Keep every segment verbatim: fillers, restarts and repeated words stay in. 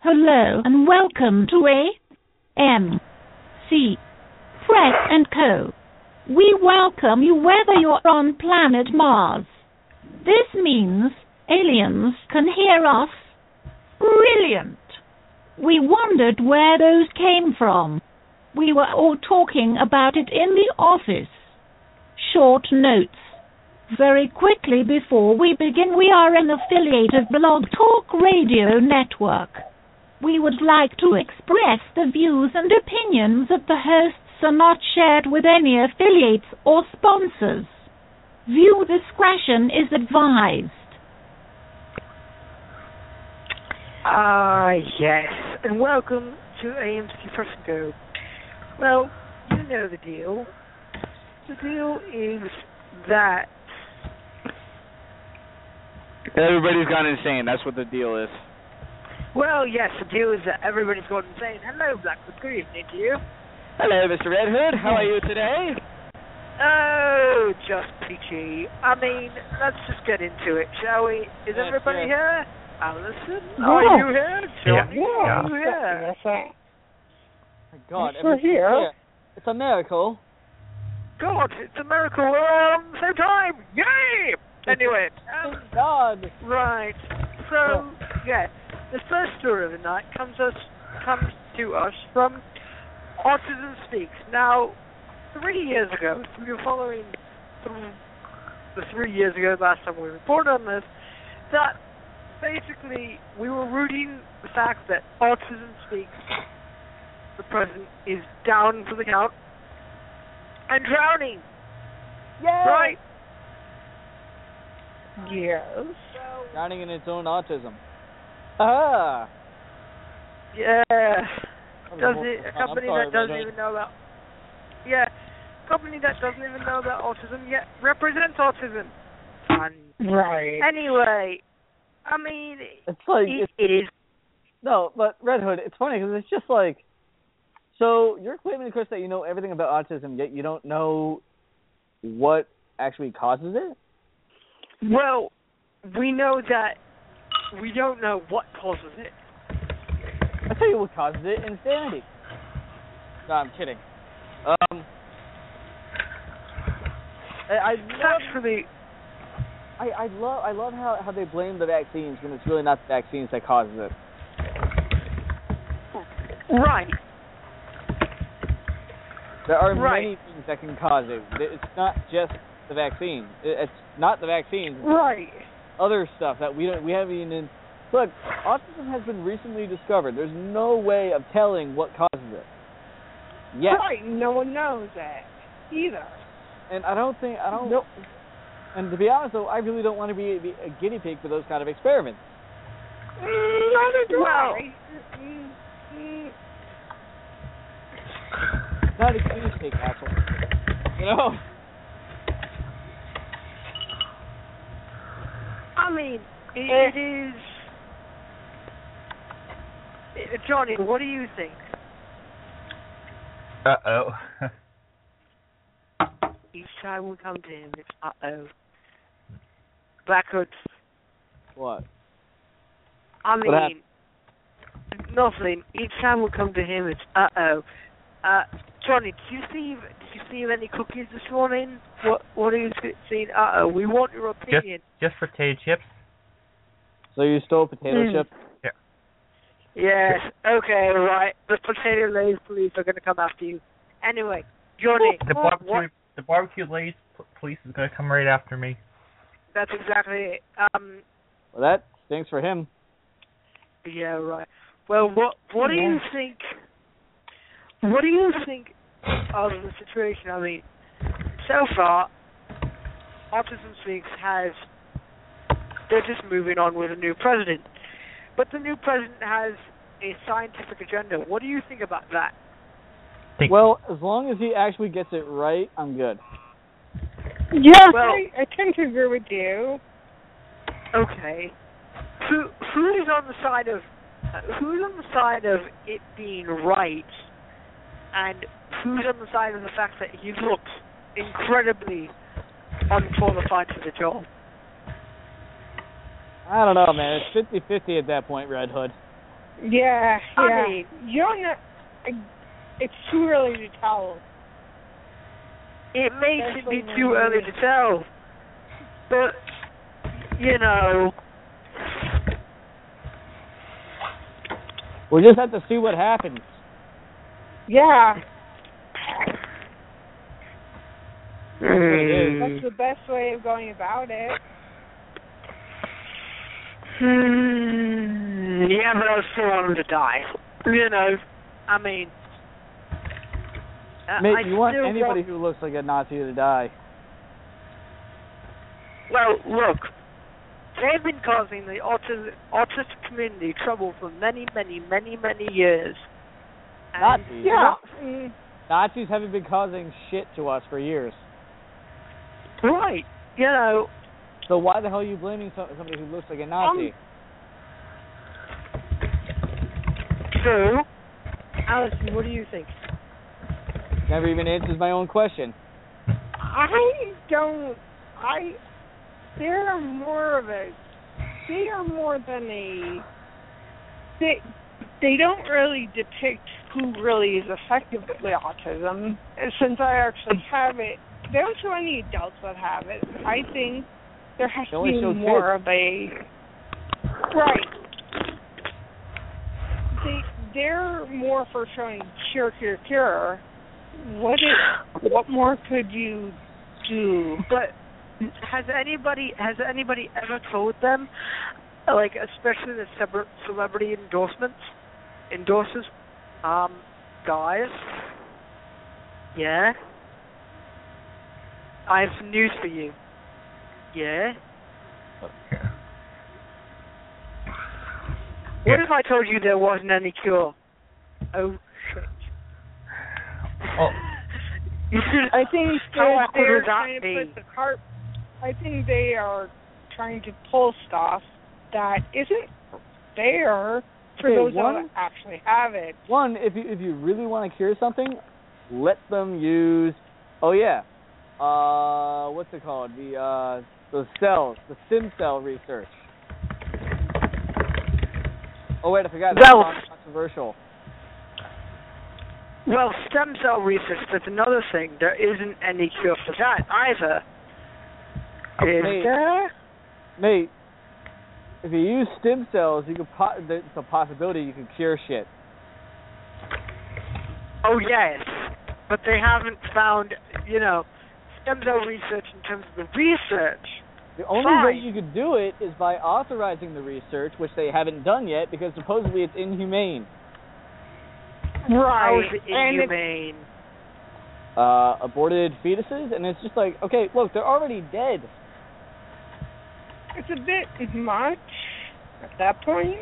Hello and welcome to A M C Press and Co. We welcome you whether you're on planet Mars. This means aliens can hear us. Brilliant! We wondered where those came from. We were all talking about it in the office. Short notes. Very quickly before we begin, we are an affiliated Blog Talk Radio network. We would like to express the views and opinions of the hosts are not shared with any affiliates or sponsors. Viewer discretion is advised. Ah, yes, and welcome to A M C Press and Go. Well, you know the deal. The deal is that... Everybody's gone insane. That's what the deal is. Well, yes, the deal is that everybody's gone insane. Hello, Blackwood. Good evening to you. Hello, Mister Red Hood. How are you today? Oh, just peachy. I mean, let's just get into it, shall we? Is Yes, everybody yes. here? Alison, Yeah. are you here? Johnny, Yeah. are you here? Yes, I, My God, Yes, we're everything's here. It's a miracle. God, it's a miracle. We're all on the same time. Yay! Anyway, um, Thank God. right. So, yeah, the first story of the night comes us comes to us from Autism Speaks. Now, three years ago, if you were following through the three years ago last time we reported on this, that basically we were rooting the fact that Autism Speaks, the president, is down for the count and drowning. Yay! Right? yes. Drowning in its own autism. Ah. Yeah. I'm Does sorry, it, a company Red that doesn't Hood. even know about... Yeah. A company that doesn't even know about autism yet represents autism. Fun. Right. Anyway, I mean, It's like it, it's, it is... no, but Red Hood. It's funny because it's just like, so you're claiming, Chris, that you know everything about autism, yet you don't know what actually causes it. Well, we know that we don't know what causes it. I tell you what causes it: insanity. No, I'm kidding. Um, I, I love, Actually, I, I love, I love how, how they blame the vaccines when it's really not the vaccines that causes it. right. There are Right. many things that can cause it. It's not just the vaccine. It- It's not the vaccine. Right. Other stuff that we don't, we haven't even. Look, autism has been recently discovered. There's no way of telling what causes it. Yet. Right. No one knows that either. And I don't think I don't. Nope. And to be honest, though, I really don't want to be, be a guinea pig for those kind of experiments. Mm, neither do Well, I. Mm, mm. Not a guinea pig, asshole. You know. I mean, it, it is... Uh, Johnny, what do you think? Uh-oh. Each time we come to him, it's uh-oh. Blackwood, What? I What mean, nothing. Each time we come to him, it's uh-oh. Uh, Johnny, did you see did you see any cookies this morning? What what are you seeing? Uh-oh, we want your Just, opinion. just potato chips? So you stole potato Hmm. chips? Yes, okay, right. The potato lays police are going to come after you. Anyway, Johnny, The barbecue, what? the barbecue Lay's p- police is going to come right after me. That's exactly it. Um, Well, that stinks for him. yeah, right. Well, what what do you Yeah. think? What do you think of the situation? I mean, so far, Autism Speaks has they're just moving on with a new president, but the new president has a scientific agenda. What do you think about that? Think, Well, as long as he actually gets it right, I'm good. Yes, Well- I, I tend to agree with you. Okay, who who is on the side of uh, who's on the side of it being right, and who's on the side of the fact that he looks incredibly unqualified for the job? I don't know, man. It's fifty-fifty at that point, Red Hood. Yeah, I yeah. mean, You don't know. I- It's too early to tell. it may Especially be when too early you- to tell, but you know, We'll just have to see what happens. Yeah, mm, that's the best way of going about it. hmm, yeah, but I still want him to die. You know, I mean, uh, Mate, I you want still anybody want- who looks like a Nazi to die. Well, look, they've been causing the autism, autistic community trouble for many, many, many, many years. And Nazis. Yeah. Mm, Nazis haven't been causing shit to us for years. Right. You know, So why the hell are you blaming some, somebody who looks like a Nazi? Um, so, Allison, what do you think? Never even answers my own question. I don't. I. They're more of a. They are more than a. They. They don't really depict who really is affected by autism. Since I actually have it, they don't show any adults that have it. I think there has They to only be show more kids. of a. Right. They. They're more for showing cure, cure, cure. What is? What more could you do? But has anybody has anybody ever told them, like especially the celeb- celebrity endorsements, endorses, um, guys? Yeah. I have some news for you. Yeah. What if I told you there wasn't any cure? Oh shit. Oh. You should. I think How they're, awkward they're would that trying to be? put the cart. I think they are trying to pull stuff that isn't there for Okay, those one- that actually have it. One, if you if you really want to cure something, let them use. Oh yeah, uh, what's it called? The uh, the cells, the stem cell research. Oh wait, I forgot. That's Well- controversial. Well, stem cell research, that's another thing. There isn't any cure for that either. Is Mate. there? Mate, if you use stem cells, you could po- there's a possibility you can cure shit. Oh, yes. But they haven't found, you know, stem cell research in terms of the research. The only Fine. way you could do it is by authorizing the research, which they haven't done yet because supposedly it's inhumane. How is it And it's, inhumane? Uh, aborted fetuses, and it's just like, okay, look, they're already dead. it's a bit much at that point.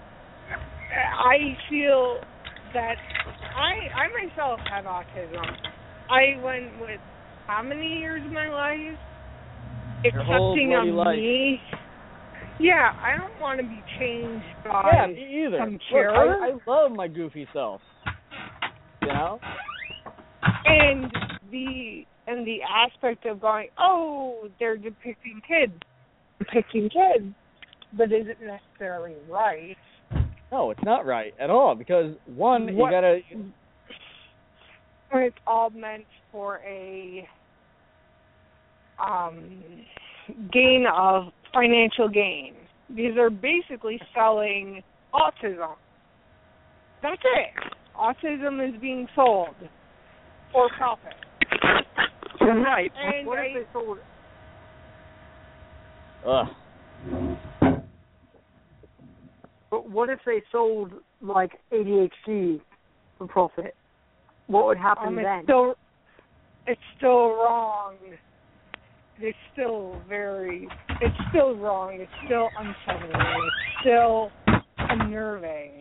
I feel that I I myself have autism. I went with how many years of my life? Your whole Accepting bloody of life. me. Yeah, I don't want to be changed by Yeah, me either. some Look, cure. I, I love my goofy self. You know? and the and the aspect of going, oh, they're depicting kids, depicting kids, but is it necessarily right? No, it's not right at all because one, What- you gotta. When it's all meant for a um, gain of financial gain. These are basically selling autism. That's it. Autism is being sold for profit. Right. And what I- if they sold... Ugh. But what if they sold, like, A D H D for profit? What would happen Um, then? it's still, it's still wrong. It's still very, it's still wrong. It's still unsettling. It's still unnerving.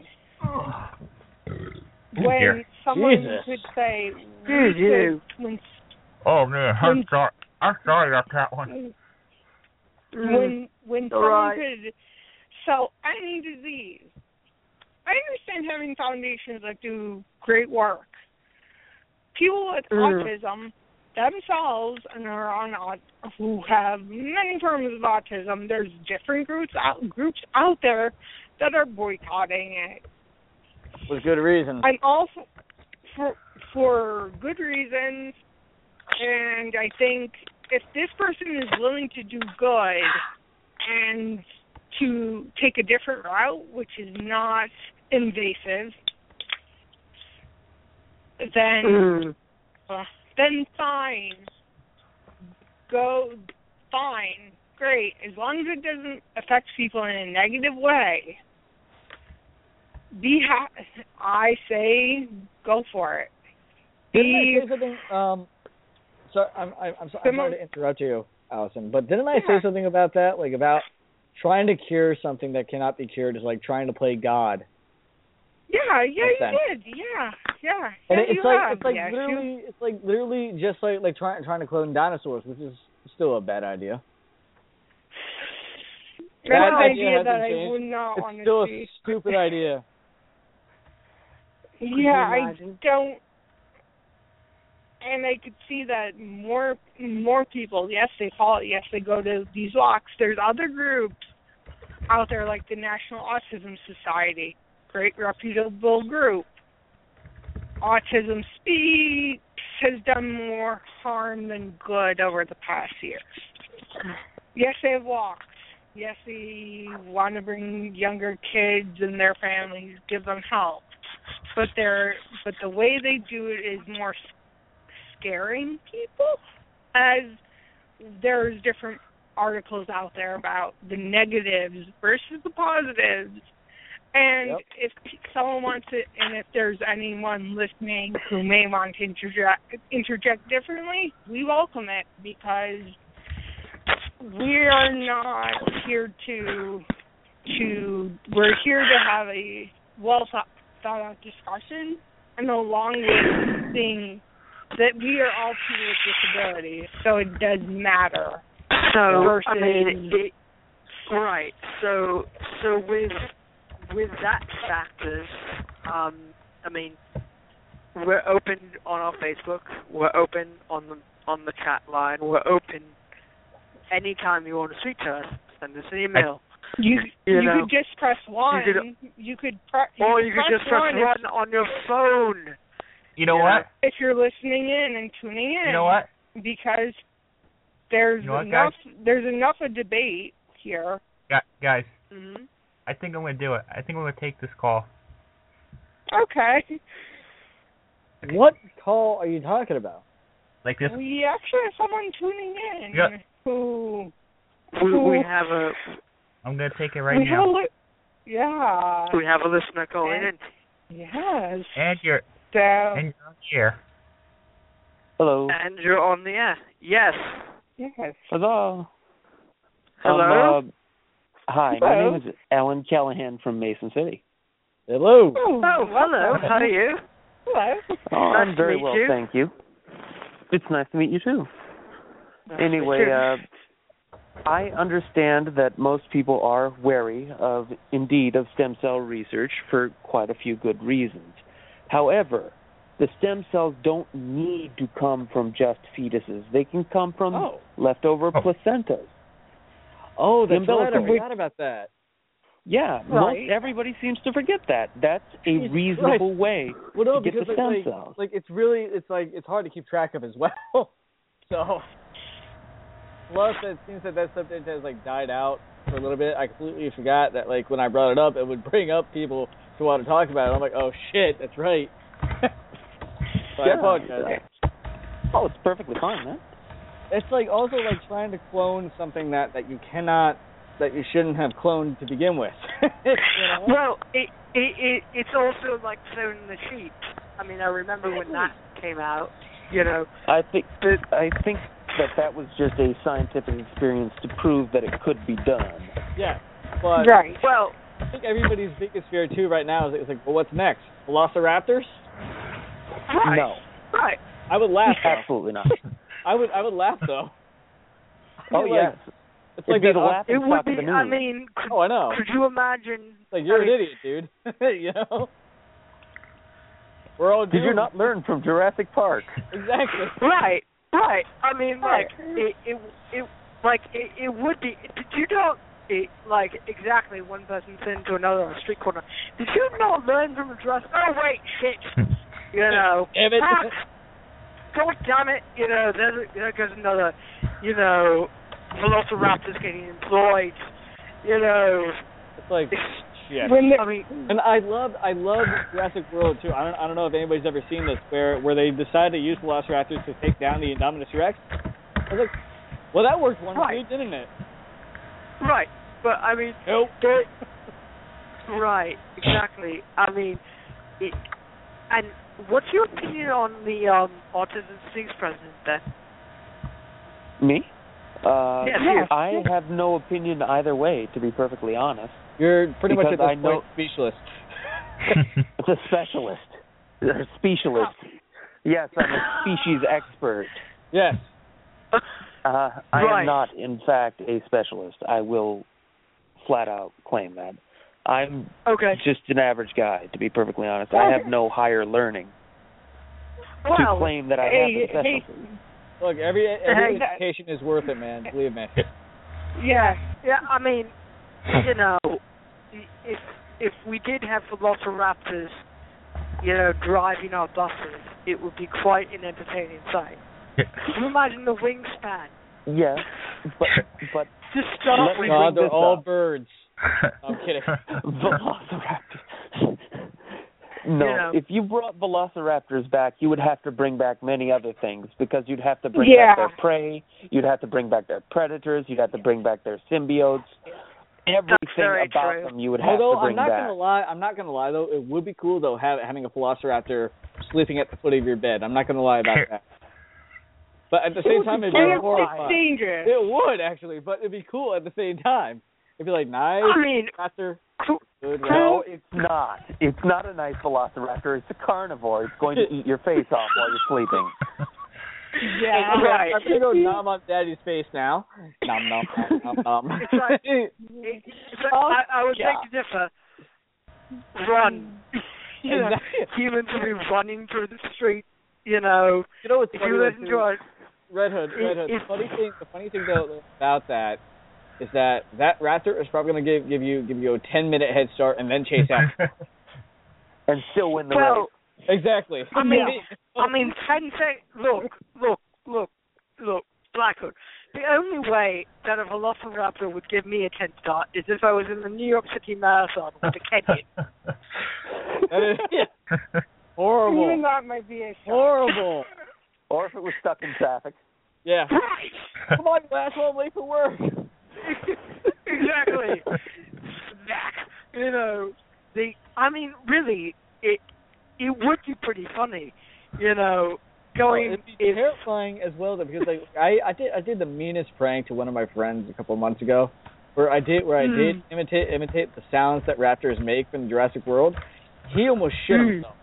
When dear. someone Jesus. could say, Dude, we you. could- when, Oh man, I'm When- sorry. I'm sorry about that one. when when All someone right. could sell any disease. I understand having foundations that do great work. People with Mm. autism themselves and are on aut- who have many forms of autism. There's different groups out groups out there that are boycotting it With good reason. I'm all for, for for good reasons, and I think if this person is willing to do good and to take a different route, which is not invasive, then Mm. uh, then fine. Go fine, great. As long as it doesn't affect people in a negative way, be ha- I say go for it. Didn't I Be say something? Um, sorry, I'm, I'm, I'm, sorry, I'm Come on. sorry to interrupt you, Allison, but didn't I say Yeah. something about that? Like about trying to cure something that cannot be cured is like trying to play God. yeah, yeah, you Sense. did, yeah, yeah. And yeah, it's you like have, it's like yes, you- literally it's like literally just like like trying trying to clone dinosaurs, which is still a bad idea. That's That an idea idea hasn't that I changed. would not It's want still to a see. stupid idea. you Yeah, I imagine? don't. And I could see that more more people, yes, they follow, yes, they go to these walks. There's other groups out there like the National Autism Society, great reputable group. Autism Speaks has done more harm than good over the past year. Yes, they have walks. Yes, they want to bring younger kids and their families, give them help. But they're but the way they do it is more scaring people, as there's different articles out there about the negatives versus the positives. And Yep. if someone wants it, and if there's anyone listening who may want to interject, interject differently, we welcome it, because we are not here to to we're here to have a well thought, thought out discussion, and along with thing that we are all people with disabilities, so it does matter. So versus, I mean, it, right. So so with with that factors, um, I mean, we're open on our Facebook. We're open on the on the chat line. We're open anytime you want to speak to us. Send us an email. you You you know, could just press one. you could- You could, pre- you or could you press could just press one one on your phone. You know Yeah. what? if, if you're listening in and tuning in. You know what? Because there's You know what, enough there's enough of debate here. Gu- Guys, Mm-hmm. I think I'm going to do it. I think I'm going to take this call. Okay. What call are you talking about? Like this. We actually have someone tuning in Yeah. who We, who we have a I'm going to take it right we have now. a li- yeah. we have a listener calling in. Yes. And you're, So and you're on the air. Hello. And you're on the air. Yes. yes. Hello. Hello? Um, uh, hi, Hello. my name is Alan Callahan from Mason City. Hello. Oh, Oh, hello. How are you? hello. Oh, Nice I'm to very meet well, you. thank you. It's nice to meet you too. Nice Anyway, to meet you. uh, I understand that most people are wary of, indeed, of stem cell research for quite a few good reasons. However, the stem cells don't need to come from just fetuses. They can come from Oh. leftover Oh. placentas. Oh, The that's right. I umbilical- forgot about that. Yeah, Right. most everybody seems to forget that. That's a Jesus reasonable way Well, no, to get because the like, stem like, cells. like it's really it's like it's hard to keep track of as well. So plus it seems that that subject has like died out for a little bit. I completely forgot that like when I brought it up, it would bring up people who want to talk about it. I'm like, oh shit, that's right. So I Yeah, apologize. Oh, it's perfectly fine, man. It's like also like trying to clone something that, that you cannot, that you shouldn't have cloned to begin with. You know? Well, it, it it it's also like cloning the sheep. I mean, I remember when that came out. You know, I think that I think that that was just a scientific experience to prove that it could be done. Yeah, but Right. well, I think everybody's biggest fear too right now is it's like, well, what's next? Velociraptors? right, No, right. I would laugh though. absolutely not. I would I would laugh though. Oh Like, yes, It's it'd like be that, the uh, laughing It would stock be. of the news. I mean, could, Oh, I know. could you imagine? Like you're I an mean, idiot, dude. You know. We're all Did doomed. you not learn from Jurassic Park? Exactly. Right, right. I mean, Right. like it, it, it like it, it would be. Did you know? it, like, exactly one person saying to another on a street corner, did you not learn from a dress? Oh, wait, shit. You know. Damn it. Ah, God damn it. You know, there, there goes another, you know, Velociraptors getting employed. You know. It's like, shit. When the, I mean, And I love, I love Jurassic World too. I don't, I don't know if anybody's ever seen this, where where they decided to use Velociraptors to take down the Indominus Rex. I was like, well, that worked wonderfully, Right. didn't it? right. But, I mean, Nope. right, exactly. I mean, it, and what's your opinion on the um, Autism Speaks president then? Me? Uh, Yes, yes. I have no opinion either way, to be perfectly honest. You're pretty much at Because this I point know- speechless. It's a specialist. A specialist. Yes, I'm a species expert. Yes. Uh, I Right. am not, in fact, a specialist. I will flat out claim that. I'm Okay. just an average guy, to be perfectly honest. I have no higher learning to Well, claim that I hey, have a hey, specialty. Look, every every Hey. education is worth it, man. Believe me. yeah, yeah, I mean, you know, if if we did have Velociraptors, you know, driving our buses, it would be quite an entertaining sight. Can you imagine the wingspan? Yes, but but Just start Let with me God, bring they're this all up. birds. I'm kidding. Velociraptors. No, You know. if you brought Velociraptors back, you would have to bring back many other things because you'd have to bring Yeah. back their prey, you'd have to bring back their predators, you'd have to bring back their symbiotes. Everything very about true. them you would have Although to I'm bring not back. gonna lie, I'm not gonna lie though, it would be cool though have, having a Velociraptor sleeping at the foot of your bed. I'm not gonna lie about that. But at the same time, it'd be it's horrifying. dangerous. It would actually, but it'd be cool at the same time. It'd be like nice, I mean, faster, cool. good. No, it's not. It's not a nice Velociraptor. It's a carnivore. It's going to eat your face off while you're sleeping. Yeah, Okay, right. I'm gonna go nom on Daddy's face now. Nom nom nom nom. nom. It's like- It, it's like, Oh, I, I would yeah. beg to differ. Run. You know, Exactly. humans will be running through the street. You know, You know what's if funny you though, listen too? to our Red Hood, Red Hood. If- The funny thing, the funny thing though about that is that that raptor is probably going to give give you give you a ten minute head start and then chase out. And still win the well, race. Exactly. I mean, I mean, ten sec. Look, look, look, look, Blackwood. The only way that a Velociraptor would give me a ten start is if I was in the New York City Marathon with a Kenyan. That is, yeah. Horrible. even that might be a shot. Horrible. Or if it was stuck in traffic. Yeah. Right. Come on, you asshole, I'm late for work. Exactly. Smack. You know, the. I mean, really, it it would be pretty funny. You know, going. It'd be if, terrifying as well though, because like I, I did I did the meanest prank to one of my friends a couple of months ago, where I did where I Mm. did imitate imitate the sounds that raptors make from Jurassic World. He almost shit Mm. himself.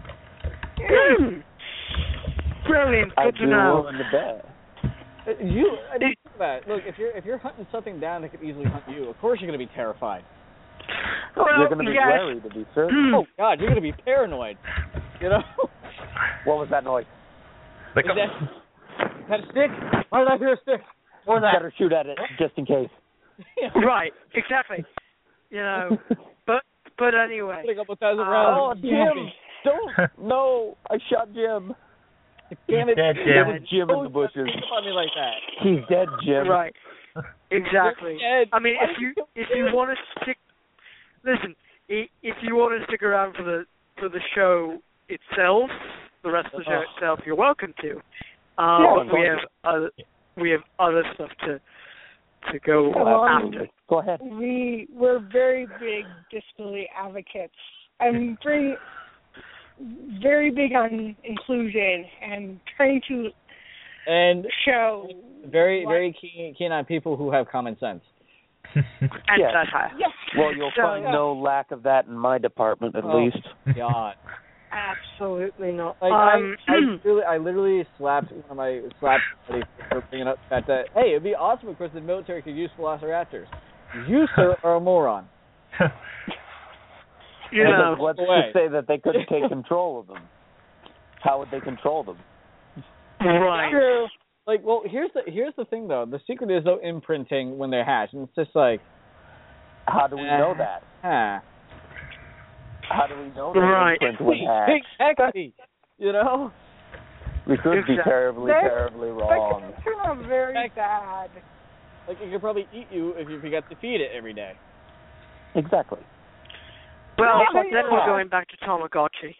Mm. Brilliant. I'd Good be to know. willing to bet. Uh, You I mean, think about it. Look, if you're if you're hunting something down that could easily hunt you, of course you're going to be terrified. Well, You're going to be yes. wary, to be certain. Mm. Oh God, you're going to be paranoid. You know? What was that noise? Like, Is that, is that a stick? Why did I hear a stick? What was that? Better shoot at it, just in case. Right. Exactly. You know. But but anyway. Putting up a thousand Oh, rounds. Oh, Jim! Don't! No! I shot Jim. Damn it! Dead, There Jim. was Jim in the bushes. Don't think on me like that. He's dead, Jim. Right. Exactly. You're dead. I mean, Why if did you you if you want to stick, listen, i- if you want to stick around for the for the show itself, the rest of the show Oh. itself, you're welcome to. Um, Yeah, but we have other we have other stuff to to go Um, after. Go ahead. We we're very big disability advocates and very very big on inclusion and trying to And show very what- very keen keen on people who have common sense. And Yeah. satire. Yes. Well, you'll So- find no lack of that in my department, at Oh. least. God. Absolutely not. Like um, I, I literally, I literally slapped one of my slapped buddies for bringing up that, that hey, it'd be awesome if course the military could use Velociraptors. You sir are a moron. you know, Because what's away. to say that they couldn't take control of them? How would they control them? right. Like, well, here's the here's the thing though. The secret is though imprinting when they're hatched, and it's just like How do we know that? Huh. How do we know that Right. imprint was hacked? Exactly. You know? We could be Exactly. terribly, That's- terribly That wrong. could sound very bad. Like, it could probably eat you if you forgot to feed it every day. Exactly. Well, Yeah, then yeah. we're going back to Tamagotchi.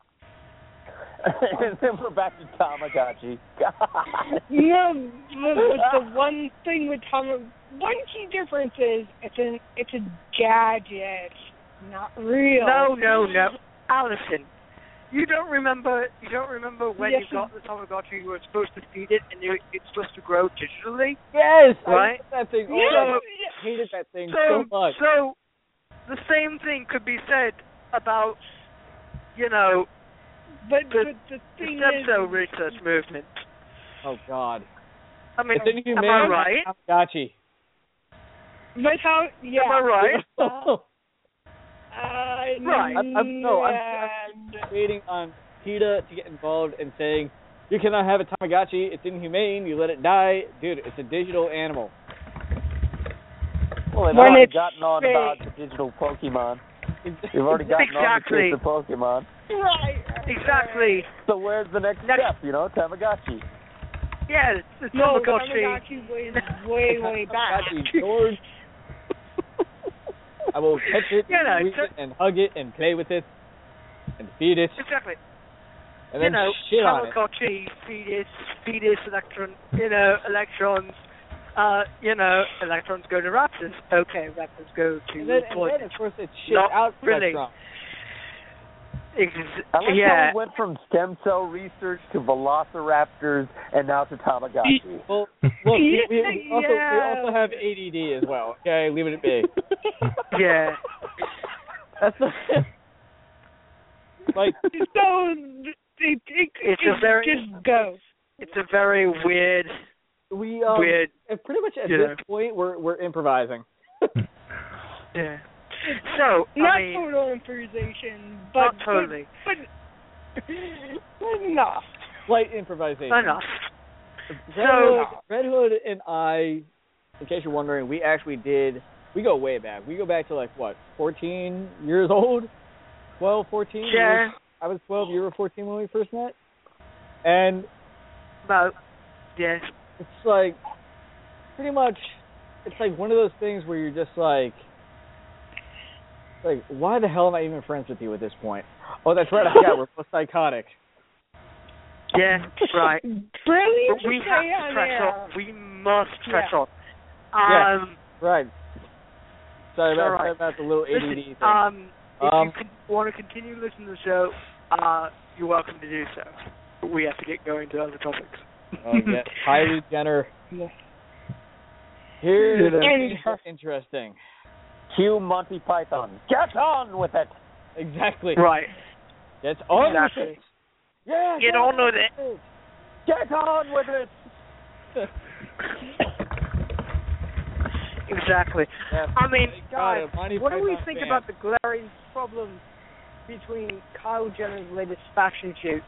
And then we're back to Tamagotchi. God. You know, the, the one thing with Tom, one key difference is it's an it's a gadget, not real. No, no, no. Allison, you don't remember you don't remember when Yes, you got the Tamagotchi you were supposed to feed it and you, it's supposed to grow digitally? Yes! Right? I hated that thing. Oh, Yeah. I hated that thing So, so much. so the same thing could be said about, you know, But, the, but the the thing stem is, cell research movement. Oh, God. I mean, It's inhumane. am I right? Tamagotchi. but how? Yeah. Am I right? Uh, Right. I'm, I'm, no, I'm, and- I'm waiting on PETA to get involved and saying, you cannot have a Tamagotchi. It's inhumane. You let it die. Dude, it's a digital animal. Well, they've When already it's gotten on fake. about the digital Pokemon. They've already gotten Exactly. on the case of Pokemon. Right. Exactly. So where's the next, Next- step, you know, Tamagotchi? Yeah, the No, Tamagotchi. Tamagotchi was way, way back. Tamagotchi, George. I will catch it, You know, squeeze so- it, and hug it, and play with it, and feed it, Exactly. and You then know, shit on it. Tamagotchi, fetus, fetus, electron, you know, electrons, uh, you know, electrons go to raptors. Okay, raptors go to And then, and toys. then of course, it shit Not out really. electrons. Ex- I like yeah. how we went from stem cell research to velociraptors and now to Tamagotchi. Well, look, we, we, we, also, we Yeah. also have A D D as well. Okay, leave it at be. Yeah. That's the, like So it, it, it, It's it a very- just goes. It's a very weird, we um, weird, and pretty much at you this know. point we're we're improvising. yeah. So, Not I mean, total improvisation, but not totally. but, but enough. Slight improvisation. Enough. Red, So- Hood, Red Hood and I, in case you're wondering, we actually did. We go way back. We go back to like what, fourteen years old, twelve, fourteen. We Yeah. were- I was twelve. You were fourteen when we first met, and About, yeah. it's like pretty much. It's like one of those things where you're just like, like, why the hell am I even friends with you at this point? Oh, that's right. I forgot. We're both psychotic. Yeah, right. Brilliant But we to have say to on press air. on. We must press Yeah. on. Yeah. Um, Right. Sorry about, All right. sorry about the little A D D listen, thing. um, if Um, you con- want to continue listening to the show, uh, you're welcome to do so. But we have to get going to other topics. Oh, yeah. Kylie Jenner. Yeah. Here's And- something interesting. Cue Monty Python. Get on with it. Exactly. Right. That's on Exactly. with it. Yeah. Get on with it. Get on with it. Exactly. Yeah. I mean, God, guys, Monty what do we Python think fan. about the glaring problem between Kyle Jenner's latest fashion shoot?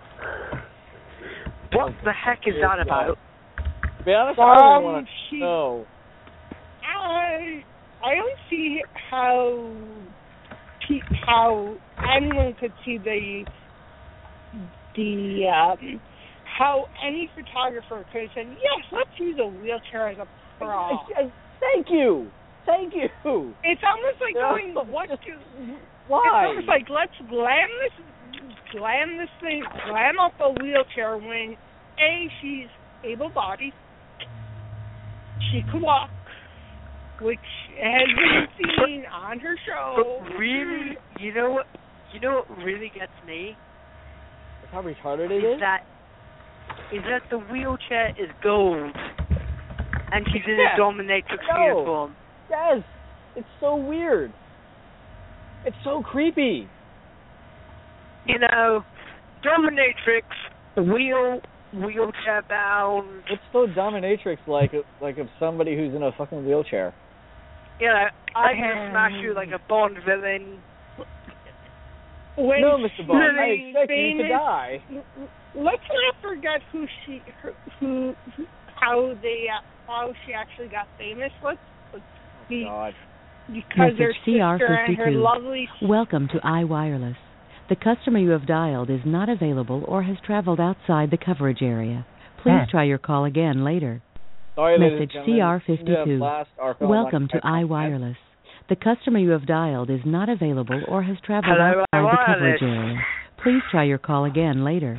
What the heck is that about? To be honest, I don't Um, want she- to know. I I don't see how pe- how anyone could see the the um, how any photographer could have said, yes, let's use a wheelchair as a prop. I- I- Thank you. Thank you. It's almost like Yeah. going, what? do- Why? It's almost like let's glam this, glam this thing, glam up a wheelchair when A, she's able-bodied, she can walk, which has been seen on her show. But really, you know what? You know what really gets me That's how retarded it is is. that is that the wheelchair is gold, and she's in Yeah. a dominatrix No. uniform. Yes. It's so weird. It's so creepy. You know, dominatrix, wheel, wheelchair bound. What's so dominatrix like like of somebody who's in a fucking wheelchair? You know, I can smash you like a Bond villain. When No, Mister Bond, I really expect you to famous- die. Let's not forget who she, her, who, how they, uh, how she actually got famous. Let's, let's be God. because her Message C R sister and her fifty-two. lovely Welcome to iWireless. The customer you have dialed is not available or has traveled outside the coverage area. Please Hmm. try your call again later. Sorry, ladies and Message gentlemen. C R This is gonna fifty-two. blast our fellow Welcome to Mike- iWireless. The customer you have dialed is not available or has traveled Hello, outside the iWireless. coverage area. Please try your call again later.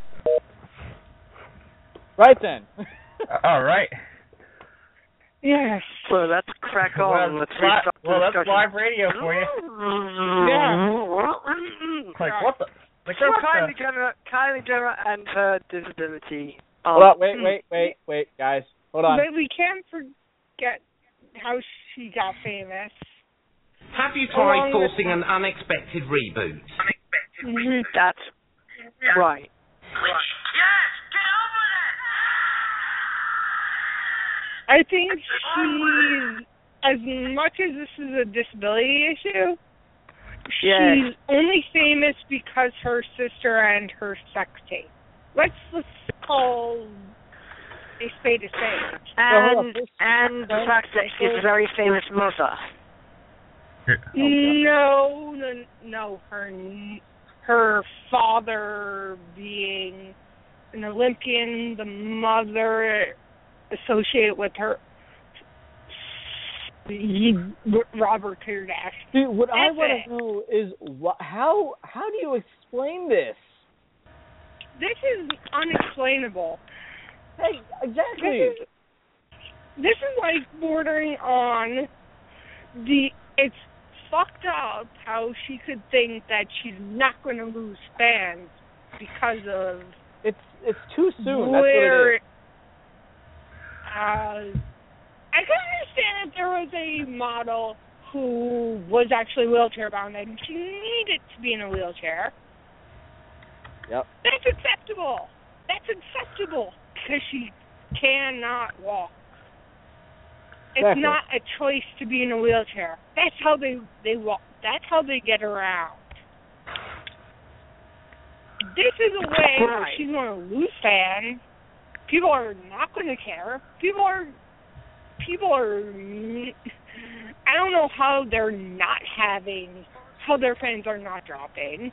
Right then. All right. yes. So let's crack on. Well, let's li- restart the well, that's discussion. live radio for you. Yeah. Like what the? Like So what the? Kylie Jenner, Kylie Jenner and her disability. Um, Hold on, wait, wait, wait, wait, guys. Hold on. But we can't forget how she got famous. Have you Along tried with- forcing an unexpected reboot? Mhm. That's right. I think she's, as much as this is a disability issue, Yes. she's only famous because her sister and her sex tape. Let's let's call a spade a spade. And and the fact that she's a very famous mother. No, no, no, her her father being an Olympian, the mother associated with her, he, Robert Kardashian. Dude, what I That's want it. to know is wh- how how do you explain this? This is unexplainable. Hey, exactly. This is this is like bordering on the. It's fucked up how she could think that she's not going to lose fans because of It's it's too soon. where. That's Uh, I can understand if there was a model who was actually wheelchair bound and she needed to be in a wheelchair. Yep. That's acceptable. That's acceptable because she cannot walk. It's Exactly. not a choice to be in a wheelchair. That's how they they walk. That's how they get around. This is a way where Right. she's going to lose fans. People are not going to care. People are. People are. I don't know how they're not having. How their fans are not dropping.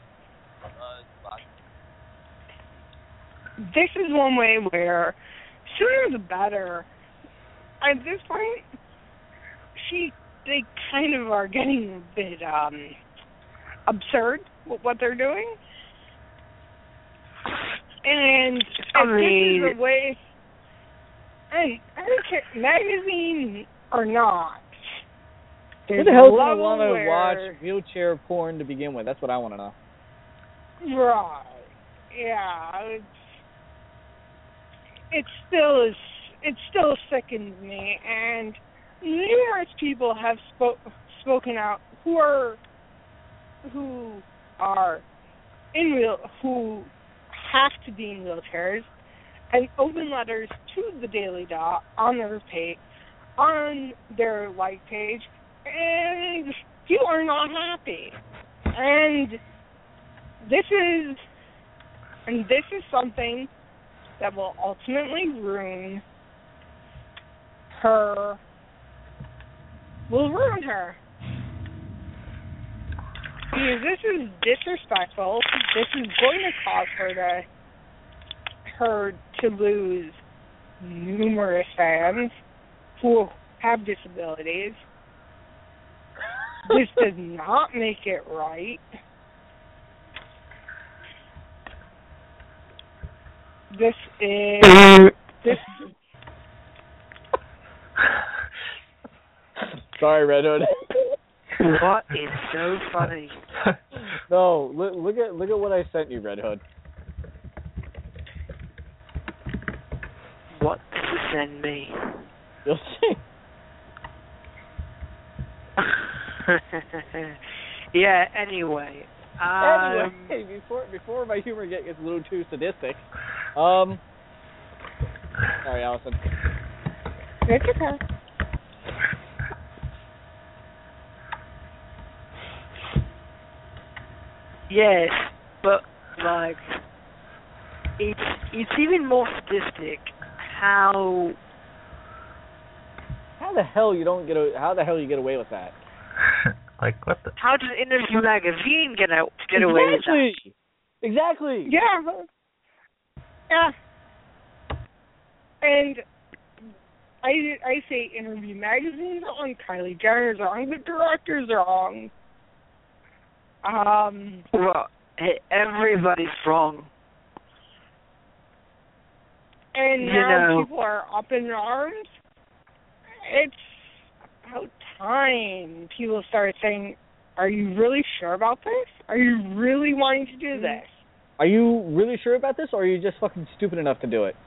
This is one way where sooner the better. At this point, she they kind of are getting a bit um, absurd with what they're doing, and I if mean- this is a way. And I don't care, magazine or not. Who there's the hell's a gonna level want to where- watch wheelchair porn to begin with? That's what I want to know. Right. Yeah. It's it still is. It still sickens me, and numerous people have spoke spoken out who are who are in wheel who have to be in wheelchairs, and open letters to the Daily Dot on their page, on their like page, and people are not happy, and this is and this is something that will ultimately ruin her, will ruin her. Because this is disrespectful. This is going to cause her to, her to lose numerous fans who have disabilities. This does not make it right. This is this. Sorry, Red Hood. What is so funny? No, look, look at look at what I sent you, Red Hood. What did you send me? You'll see. Yeah, anyway. Um, Anyway, before before my humor get, gets a little too sadistic, um, sorry, Allison. It's okay. Yes, but like it's it's even more sadistic how How the hell you don't get a, how the hell you get away with that? Like, what the? How does Interview Magazine get out get away with that? Exactly. Exactly. Yeah. Yeah. And I I say Interview Magazine's wrong, Kylie Jenner's wrong, the director's wrong. Um. Well, hey, everybody's wrong. And You now know. people are up in arms. It's about time people start saying, are you really sure about this? Are you really wanting to do this? Are you really sure about this, or are you just fucking stupid enough to do it?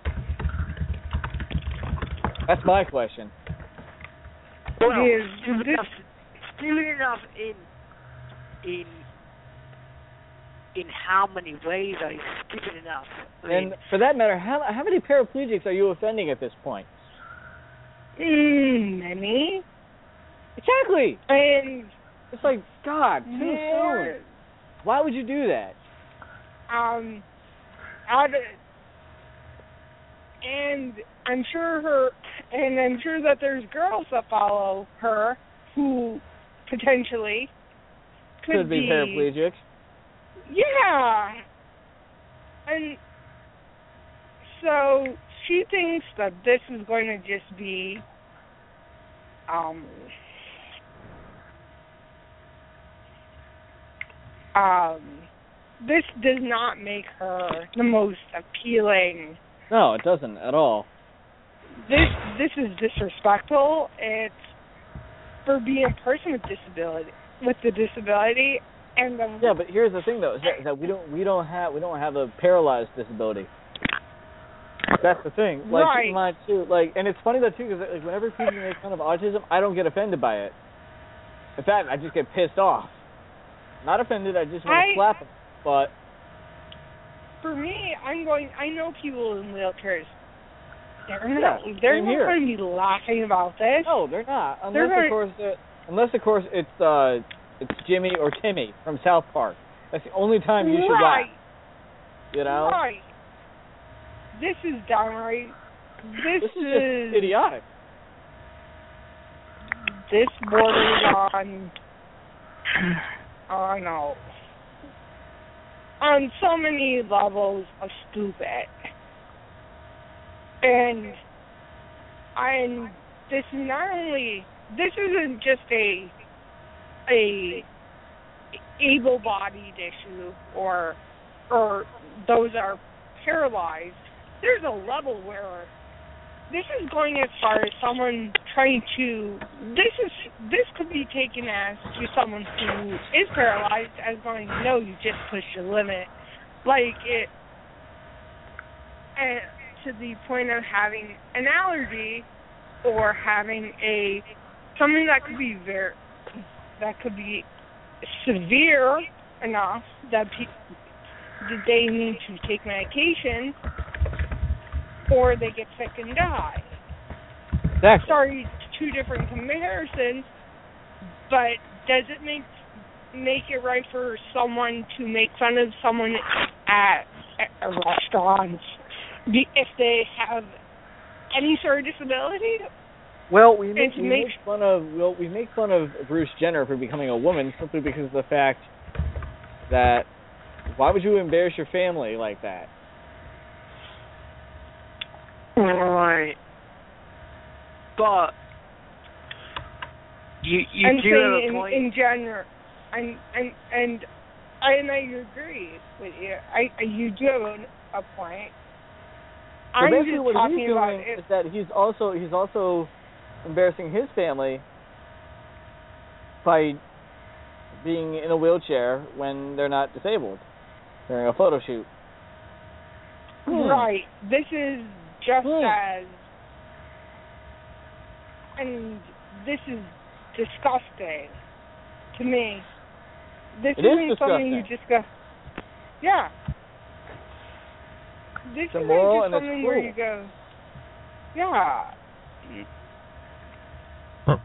That's my question. Well, Is stupid this- enough, stupid enough in in in how many ways are you stupid enough? I mean, And for that matter, how how many paraplegics are you offending at this point? Mm, many. Exactly. And It's like, God, too more, soon. Why would you do that? um, out of, and I'm sure her, and I'm sure that there's girls that follow her who potentially could, Could be paraplegic. Yeah. And so she thinks that this is going to just be um um this does not make her the most appealing. No, it doesn't at all. This this is disrespectful. It's for being a person with disability with the disability and the Yeah, but here's the thing though, is that, is that we don't we don't have we don't have a paralyzed disability. That's the thing. Like, Right. keep in mind too, like, and it's funny though too, because like, whenever people make fun of autism, I don't get offended by it. In fact, I just get pissed off. Not offended. I just want to I- slap them. But For me, I'm going. I know people in wheelchairs. They're Yeah, not. They're same not here. going to be laughing about this. no, they're not. Unless They're of very- course, it, unless of course it's uh, it's Jimmy or Timmy from South Park. That's the only time you should right. laugh. You know. Right. This is downright. This, This is just idiotic. This borders on. Oh no. On so many levels of stupid. And and this is not only this isn't just a a able-bodied issue or or those are paralyzed. There's a level where this is going as far as someone trying to this is this could be taken as to someone who is paralyzed as going, no, you just pushed your limit. Like it and to the point of having an allergy or having a something that could be very that could be severe enough that pe- that they need to take medication or they get sick and die. Exactly. Sorry, two different comparisons, but does it make make it right for someone to make fun of someone at, at restaurants if they have any sort of disability? Well, we make, And to we make- make fun of well, we make fun of Bruce Jenner for becoming a woman simply because of the fact that why would you embarrass your family like that? right. But you you I'm do have saying a in, point. in general, and and and I and I agree with you. I, I you do have a, a point. So I'm basically, just what talking he's about doing it. is that he's also he's also embarrassing his family by being in a wheelchair when they're not disabled during a photo shoot. Hmm. Right. This is just Hmm. as, and this is disgusting to me. This It is isn't something you disgusting. discuss. Yeah. This It's isn't immoral just and it's something where cruel. you go, yeah. Well,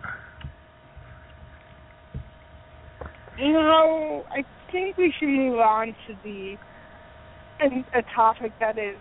You know, I think we should move on to the and a topic that is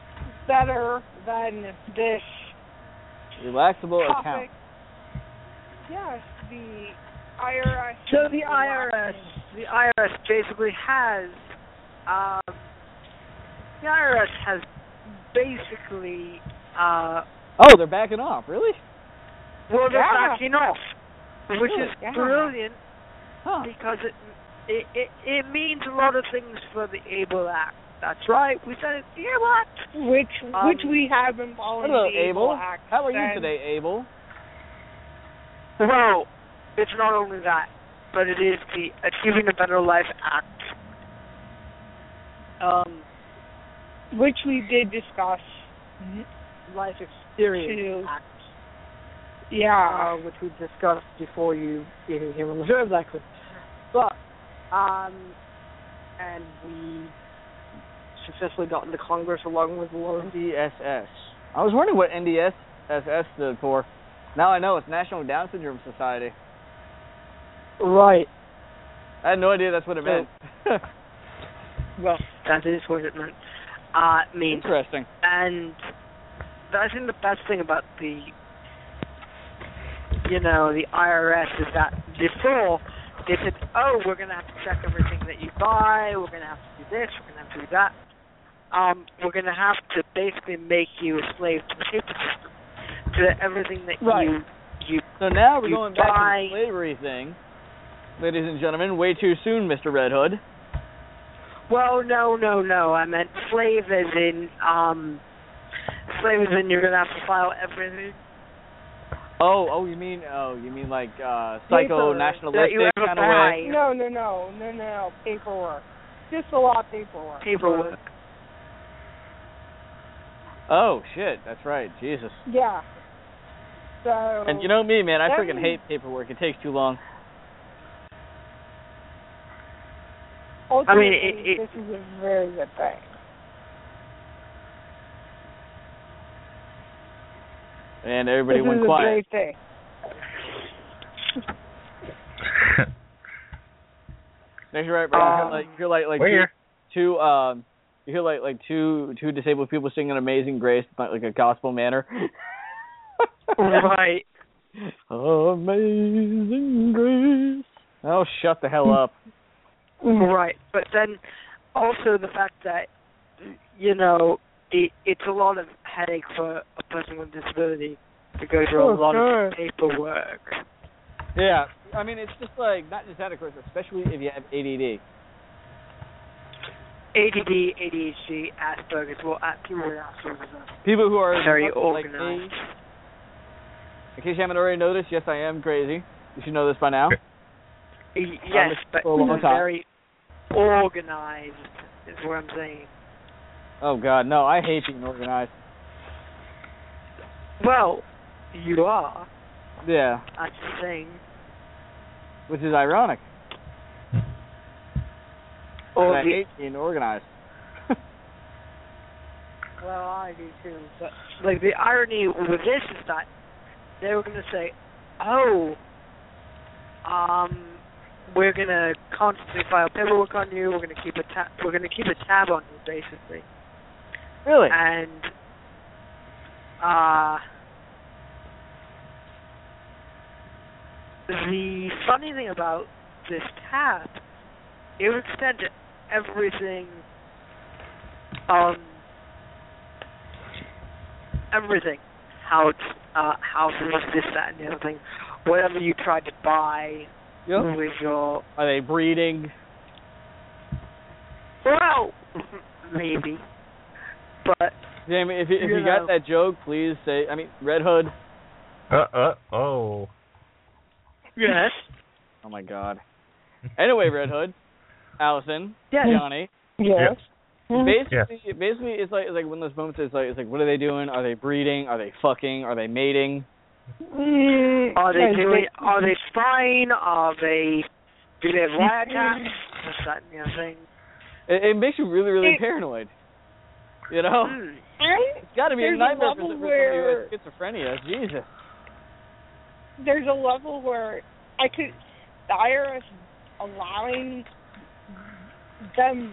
better than this Relaxable topic. account. Yes, the I R S. So the I R S, the I R S basically has, um, the I R S has basically, uh, Oh, they're backing off. Really? well, they're Yeah. backing off, which Really? is Yeah. brilliant Huh. because it, it it it means a lot of things for the ABLE Act. That's right, we said it's the ABLE Act. which Um, which we have been following Hello, the Able Abel. Act. How are you since- today, Abel? Well, it's not only that, but it is the Achieving a Better Life Act. Um, Which we did discuss. Life Experience Two. Act. Yeah. uh, which we discussed before you even came on the show, exactly. But, um, and we successfully got into Congress along with a lot of N D S S. I was wondering what N D S S stood for. Now I know it's National Down Syndrome Society. Right. I had no idea that's what it meant. Well, that is what it meant. Uh, means. Interesting. And I think the best thing about the, you know, the I R S is that before they said, oh, we're going to have to check everything that you buy, we're going to have to do this, we're going to have to do that. Um, we're going to have to basically make you a slave to the paper system, to everything that Right. you you. So now we're You going back buy- to the slavery thing. Ladies and gentlemen, way too soon, Mister Red Hood. Well, no, no, no. I meant slave as in um, slave as in you're going to have to file everything. Oh, oh, you mean, oh, you mean like uh, psycho-nationalistic that you ever kind of way? buy. No, no, no, no, no. Paperwork. Just a lot of paperwork. Paperwork. Oh, shit, that's right, Jesus. Yeah. So. And you know me, man, I that freaking means- hate paperwork. It takes too long. Ultimately, I mean, it- it- this is a very good thing. And everybody this went is quiet. a great thing. No, you're right, bro. You hear Um, like, you hear like, like We're here. two, two, um, you hear like, like two, two disabled people singing "Amazing Grace" but like a gospel manner. Right. Amazing Grace. Oh, shut the hell up. Right. But then also the fact that, you know, it, it's a lot of headache for a person with a disability to go through Oh, a lot sure. of paperwork. Yeah, I mean, it's just like, not just that, of course, especially if you have A D D. A D D, A D H D, Asperger's, well, uh, people with Asperger's are People who are very like organized. me. In case you haven't already noticed, yes, I am crazy. You should know this by now. Y- Yes, but for a long time. very organized is what I'm saying. Oh, God, no, I hate being organized. Well, you are. Yeah, That's the thing. which is ironic. Or I the, hate being organized. well, I do too. But like the irony with this is that they were going to say, "Oh, um, we're going to constantly file paperwork on you. We're going to keep a tab. We're going to keep a tab on you, basically." Really? And uh, the funny thing about this tab, it would extend to everything, um, everything, how it's, uh, houses, this, that, and the other thing, whatever you tried to buy Yep. with your, Are they breeding? well, maybe, but Jamie, if you, if You you got know. that joke, please say, I mean, Red Hood. Uh, uh, oh. yes, Oh, my God. Anyway, Red Hood, Allison, yes, Johnny. Yes. Basically, basically, it's like it's like one of those moments. It's like it's like, what are they doing? Are they breeding? Are they fucking? Are they mating? Mm, are they yes, doing, are they spying, are they, do they have wiretaps, this, that, and the other thing. It, it makes you really, really It- paranoid. You know, Hmm. I- it's got to be a there's a nightmare for level somebody where- with schizophrenia. Jesus. there's a level where I could, the I R S allowing them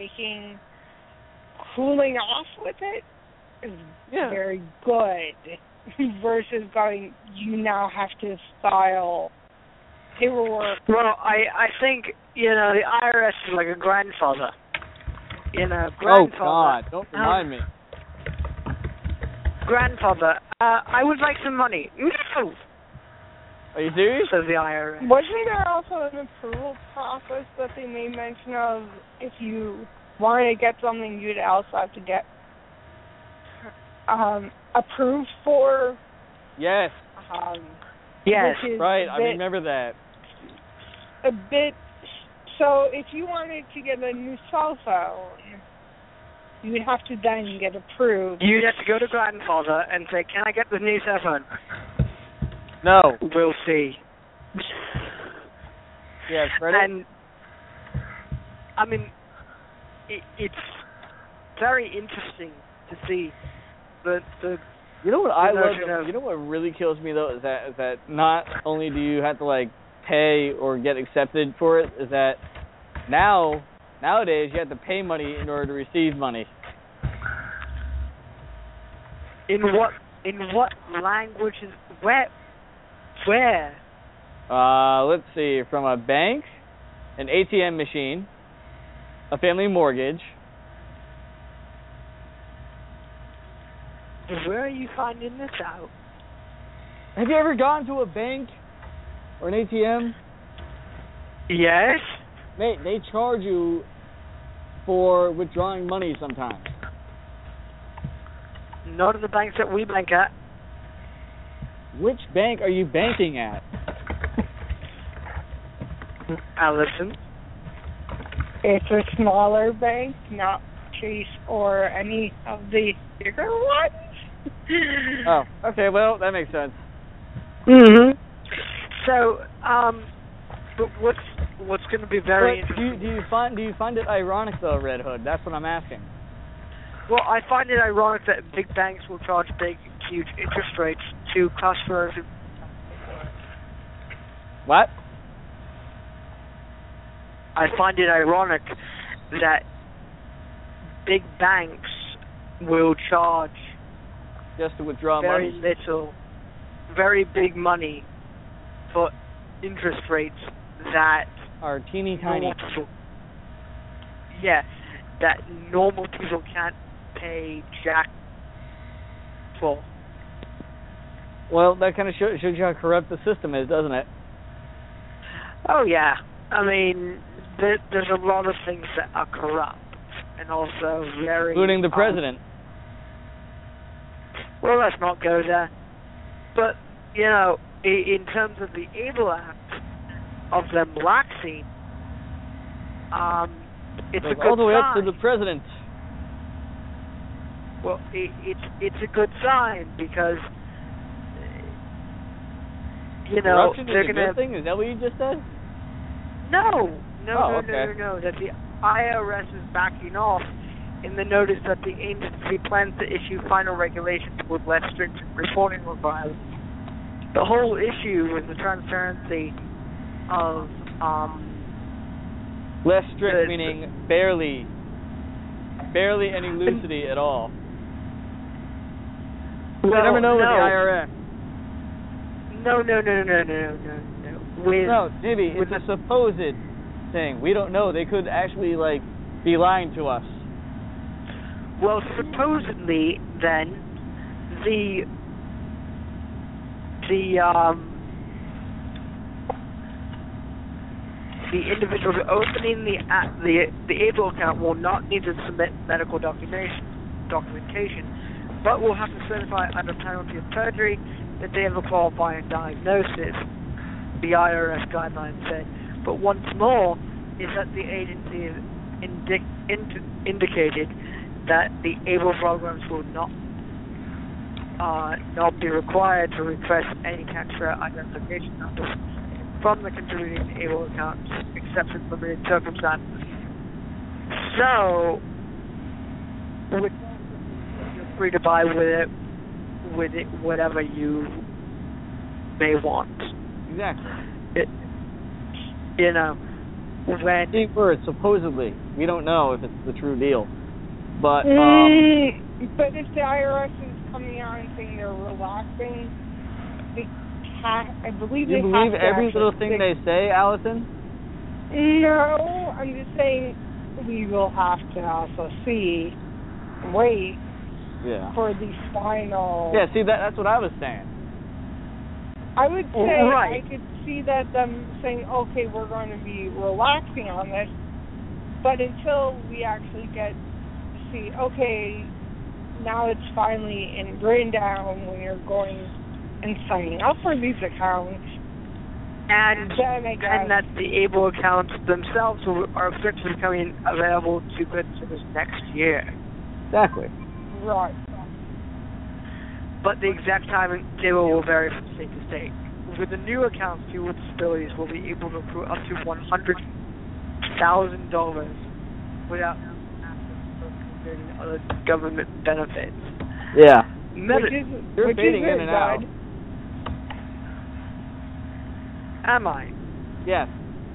taking cooling off with it is Yeah. very good. versus going, you now have to file paperwork. Well, I I think, you know, the I R S is like a grandfather. You know, Oh, grandfather. God, don't remind um, me. Grandfather, uh, I would like some money. No, Are you serious? says the I R S. Wasn't there also an approval process that they made mention of? If you wanted to get something, you'd also have to get um, approved for. Yes, Um, Yes, which is right, a I bit, remember that. a bit. So if you wanted to get a new cell phone, you would have to then get approved. you'd have to go to grandfather and say, can I get the new cell phone? No. We'll see. Yes, ready? And, I mean, it, it's very interesting to see the the You know what I the love? notion though- of- You know what really kills me though is that is that not only do you have to like pay or get accepted for it, is that now nowadays you have to pay money in order to receive money. in what in what languages? Where? Where? Uh, let's see, from a bank, an A T M machine, a family mortgage. Where are you finding this out? Have you ever gone to a bank or an A T M? Yes. Mate, they charge you for withdrawing money sometimes. Not at the banks that we bank at. Which bank are you banking at? Allison. It's a smaller bank, not Chase or any of the bigger ones. Oh, okay, well, that makes sense. Mhm. So, um, but what's what's going to be very But do you, interesting? do you find do you find it ironic though, Red Hood? That's what I'm asking. Well, I find it ironic that big banks will charge big, huge interest rates to customers. Who, What? I find it ironic that big banks will charge Just to withdraw very money? little, very big money for interest rates that Are teeny tiny. normal people, yeah, that normal people can't pay jack for. Well, that kind of show, shows you how corrupt the system is, doesn't it? Oh yeah, I mean, there, there's a lot of things that are corrupt and also very, Including the um, president. well, let's not go there. But you know, in, in terms of the Able Act of them relaxing, um, it's Goes a good all the way sign. up to the president. Well, it, it's it's a good sign because you know Corruption they're is a gonna. good thing? Is that what you just said? No, no, Oh, no, okay. no, no, no. That the I R S is backing off in the notice that the agency plans to issue final regulations with less stringent reporting requirements. The whole issue is the transparency of um. Less strict, The- meaning barely, barely any lucidity at all. Well, you never know with no. the I R S. No, no, no, no, no, no, no, no. With No, Jimmy, with it's a supposed thing. We don't know. They could actually, like, be lying to us. Well, supposedly, then, the the um the individuals opening the a- the the Able account will not need to submit medical documentation documentation, but will have to certify under penalty of perjury that they have a qualifying diagnosis. The I R S guidelines said. But once more, is that the agency has indi- indi- indicated that the Able programs will not uh, not be required to request any taxpayer identification numbers from the contributing Able accounts, except in limited circumstances. So, with, you're free to buy with it, with it whatever you may want. Exactly. It, you know, when Key word, supposedly. We don't know if it's the true deal. But, um, Mm, but if the I R S is coming out and saying they're relaxing, they ha- I believe You they believe have to every actually little thing stick- they say, Allison? No, I'm just saying we will have to also see, wait Yeah. for the final. Yeah, see, that that's what I was saying. I would say Right. I could see that them saying, okay, we're going to be relaxing on this, but until we actually get to see, okay, now it's finally in written down when you're going and signing up for these accounts, And then I guess, and that the Able accounts themselves will, are officially becoming available to consumers next year. Exactly. right. But the exact time and table will vary from state to state. With the new accounts, people with disabilities will be able to accrue up to one hundred thousand dollars without considering other government benefits. Yeah. Medi- Which is, You're which fading is in and out. good. Am I? Yes.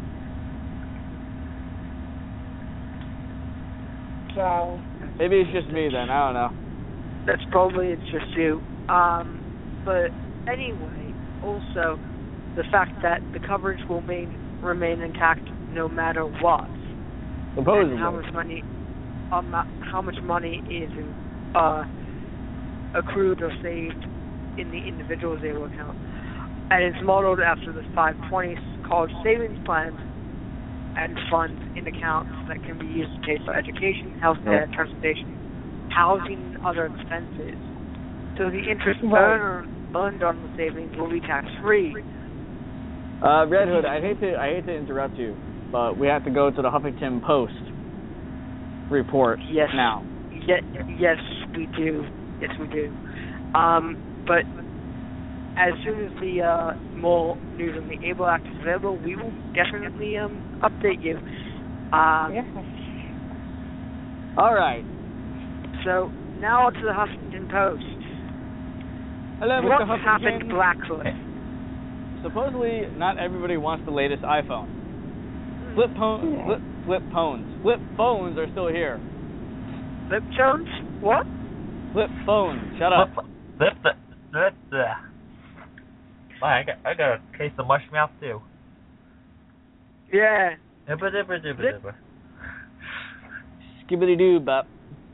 So, Maybe it's just me then. I don't know. That's probably it's just you. Um, but anyway, also the fact that the coverage will main, remain intact no matter what. Supposedly. And how much money, um, how much money is uh, accrued or saved in the individual's Able account, and it's modeled after the five twenty college savings plans and funds in accounts that can be used to pay for education, healthcare, Yeah. transportation, housing, and other expenses. So the interest Right. earned, earned on the savings will be tax free. Uh, Red Hood, I hate to I hate to interrupt you, but we have to go to the Huffington Post report Yes. now. Ye- yes, we do. Yes, we do. Um, but as soon as the uh, more news on the Able Act is available, we will definitely um, update you. Um, yeah. All right. So now on to the Huffington Post. Hello, What Mister happened to Huffington. Blackfoot? Supposedly, not everybody wants the latest iPhone. Flip phone, Yeah. flip, flip phones. Flip phones are still here. Flip Jones? What? Flip phones. Shut up. Flip, flip, flip, flip. Wow, I got, I got a case of mush mouth too. Yeah. Dibba, dibba, dibba, dibba. Skibbity doo bop.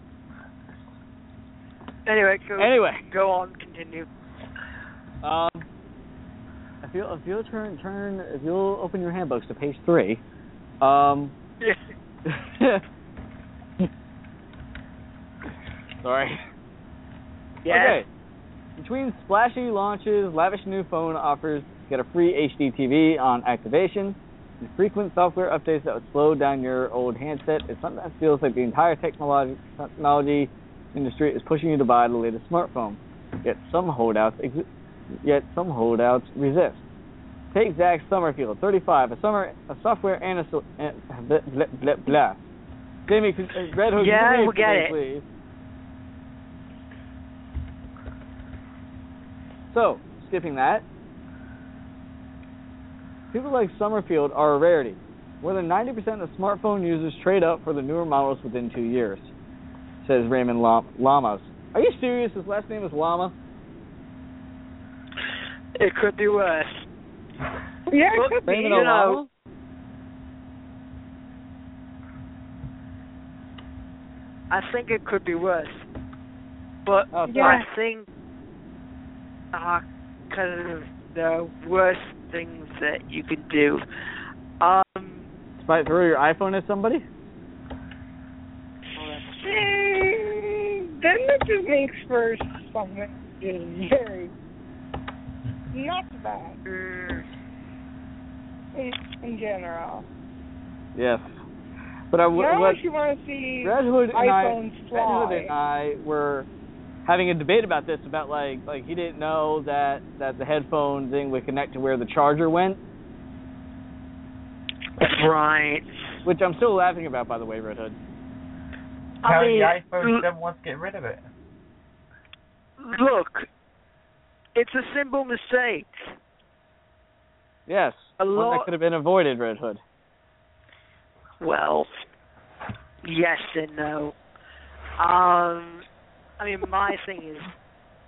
Anyway, go, Anyway, go on, continue. um, if you if you'll turn turn if you'll open your handbooks to page three, um. Yeah. Sorry. Yeah. Okay. Between splashy launches, lavish new phone offers, get a free H D T V on activation, and frequent software updates that would slow down your old handset, it sometimes feels like the entire technology technology industry is pushing you to buy the latest smartphone. Yet some holdouts exi- yet some holdouts resist. Take Zach Summerfield, thirty-five, a summer a software analyst, uh, blah, blah, blah, blah. Jamie, could- uh, Red Hood, Yeah, could you read we'll it get for me, it. please? So, skipping that, people like Summerfield are a rarity. More than ninety percent of smartphone users trade up for the newer models within two years, says Raymond Lam- Lamas. Are you serious? His last name is Lama? It could be worse. Yeah, Well, it could be. Raymond you know, Lama? I think it could be worse. But Oh, Yeah. sorry. I think because of the worst things that you could do. Um, Might throw your iPhone at somebody? Mm, then that just makes for something that is very not bad mm, in, in general. Yes. But I w- Not what unless you want to see Red Hood and I, iPhones Red fly. Hood and I were having a debate about this, about like like he didn't know that that the headphone thing would connect to where the charger went, right. which I'm still laughing about, by the way, Red Hood. I How mean, the iPhone l- seven wants to get rid of it. look, it's a simple mistake. Yes, A one lot. that could have been avoided, Red Hood. Well, yes and no. Um, I mean, my thing is,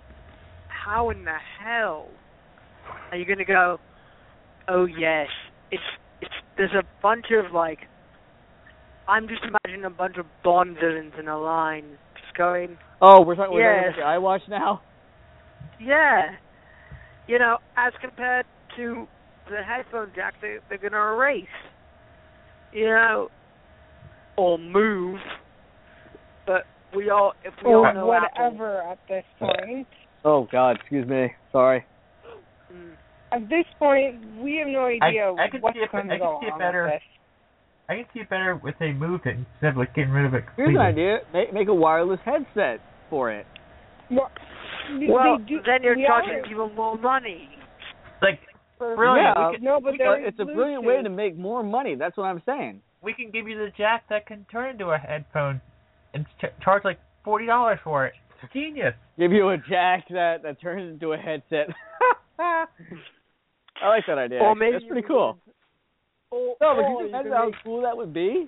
how in the hell are you going to go, oh, yes, it's, it's, there's a bunch of, like, I'm just imagining a bunch of Bond villains in a line just going, oh, we're talking, we're yes. talking about the iWatch now? Yeah. You know, as compared to the headphone jack they, they're going to erase. You know, or move. But we all, if we Or all know whatever Apple, at this point. Oh, God, excuse me. Sorry. mm, At this point, we have no idea I can what's see it- going I to can go see it on better. with this. I can see it better if they moved it instead of like getting rid of it Here's completely. an idea. Make, make a wireless headset for it. Well, they- well, they do, then you're we charging are- people more money. Like, for- brilliant. Yeah, we can, no, but we, But there's it's a brilliant way Bluetooth. to make more money. That's what I'm saying. we can give you the jack that can turn into a headphone and ch- charge like forty dollars for it. Genius. Give you a jack that, that turns into a headset. I like that idea. Or actually. maybe That's pretty you cool. Or, No, but or can you you imagine can how make- cool that would be?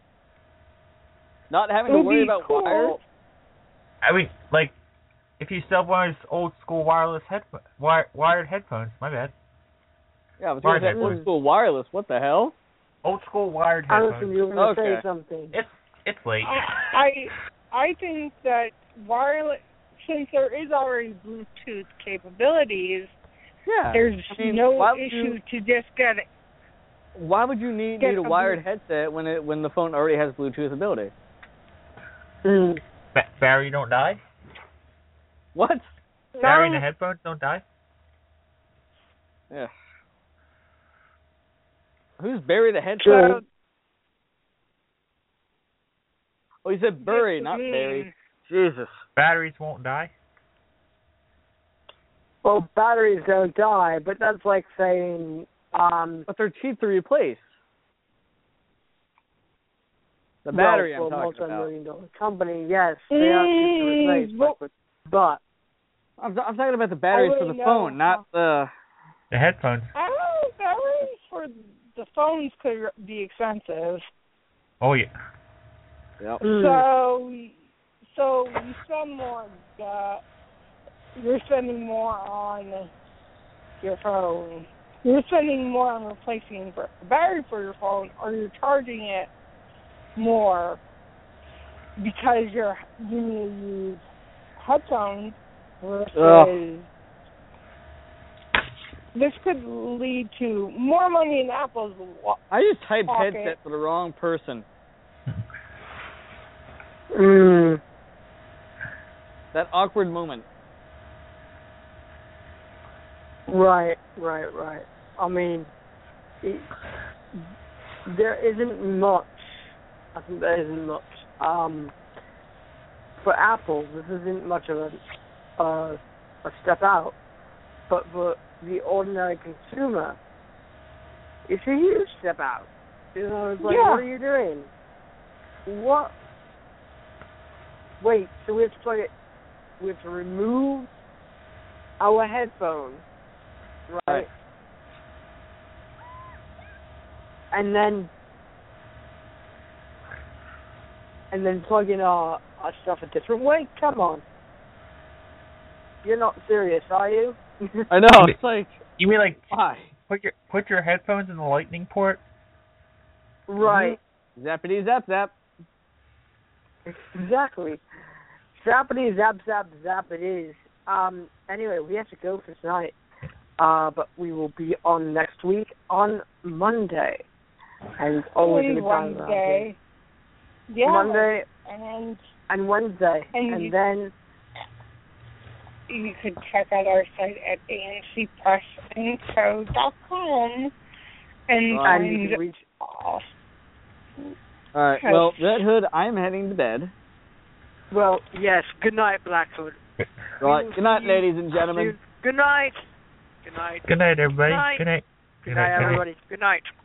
Not having it to would worry be about cool. wires. I mean, like, if you still have one of those old school wireless headphones, wire, wired headphones, my bad. Yeah, but Wired there's that headphones. old school wireless. What the hell? Old school wired Allison, headphones. you were going to Okay. say something. It's it's late. I, I I think that wireless, since there is already Bluetooth capabilities, Yeah. there's I mean, no why would issue you- to just get it. Why would you need, Get need a a wired Blu- headset when it when the phone already has Bluetooth ability? Mm. Ba- battery don't die. What? Battery in the headphones don't die. Yeah. Who's buried a headset? Sure. Oh, you said bury, not mean- bury. Jesus. Batteries won't die. Well, batteries don't die, but that's like saying, um, But they're cheap to replace. The well, battery for I'm a talking about. multi-million dollar company, yes, they are cheap to replace, Mm, but, but I'm, I'm talking about the batteries I for the really phone, know. not the... The headphones. I don't know, batteries for the phones could be expensive. Oh yeah. Yep. mm, So, so you spend more. Uh, you're spending more on your phone. You're spending more on replacing the battery for your phone, or you're charging it more because you're you need to use headphones versus. Ugh. This could lead to more money in Apple's wa- I just typed Pocket. headset for the wrong person. mm, That awkward moment. right, right, right. I mean, it, there isn't much. I think there isn't much. Um, for Apple, this isn't much of a uh, a step out, but for the ordinary consumer, it's a huge step out. You know, it's like, Yeah. what are you doing? What? Wait, so we have to plug it. We have to remove our headphones, right? Right. And then, and then plug in our, our stuff a different way. Come on, you're not serious, are you? I know, it's like, You mean like why? put your put your headphones in the lightning port? Right. Zappity zap zap. Exactly. Zappity zap zap zap it is. Um. Anyway, we have to go for tonight. Uh, but we will be on next week on Monday, and always a good time around here. Wednesday. Yeah. Monday And and Wednesday, And and you- then you could check out our site at a n c press and co dot com and Right. and you find can reach. all. All right, Okay. well, Red Hood, I'm heading to bed. Well, Yes, good night, Blackwood. Right, good night, ladies and gentlemen. Good night. Good night. Good night, everybody. Good night. Good night. Good night, everybody. Good night.